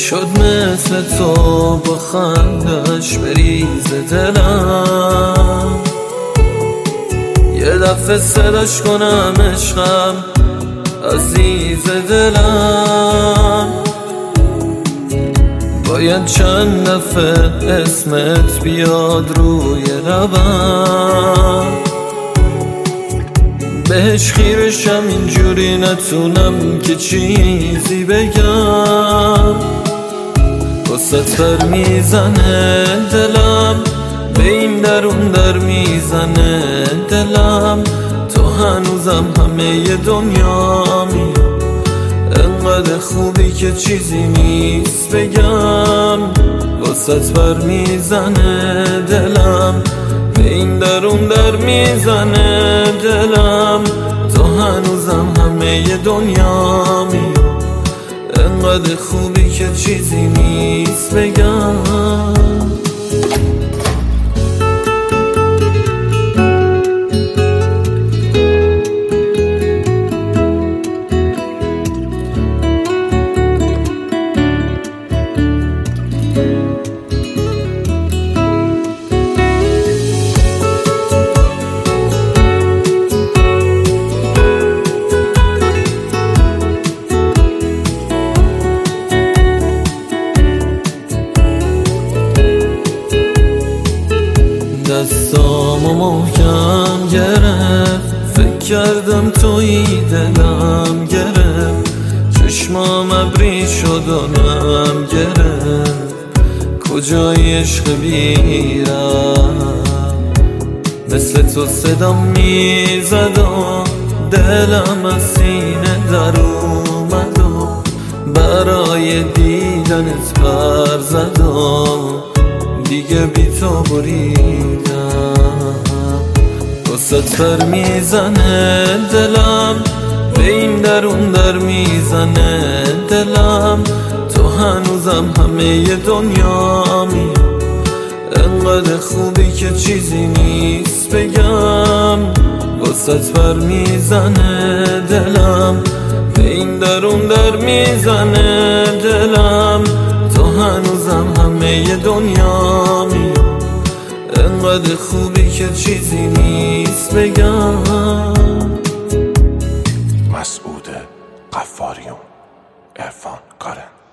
شد مثل تو با خندش بریزه دلم، یه دفعه صداش کنم عشقم عزیز دلم. باید چند دفعه اسمت بیاد روی لبم، بهش خیرشم اینجوری نتونم که چیزی بگم. واسه بر میزنه دلم، به این درون در میزنه دلم. تو هنوزم همه دنیامی، انقدر خوبی که چیزی نیست بگم. واسه بر میزنه دلم، به این درون در میزنه دلم. تو هنوزم همه دنیامی، انقدر خوبی که چیزی نیست بگم. دستامو محکم گرفت، فکر کردم تویی دلم گرفت. چشمام ابری شد و نم گرفت، کجای عشق بیرم. مثل تو صدام میزد و دلم از سینه در اومد و برای دیدنت بر زد و دیگه بی تو بریدم. واسه بر میزنه دلم، به این درون در میزنه دلم. تو هنوزم همه دنیامی، انقدر خوبی که چیزی نیست بگم. واسه بر میزنه دلم، به این درون در میزنه دلم. تو هنوزم همه دنیامی، انقدر خوبی که چیزی نیست بگم. مسعود غفاریون، عرفان کارن.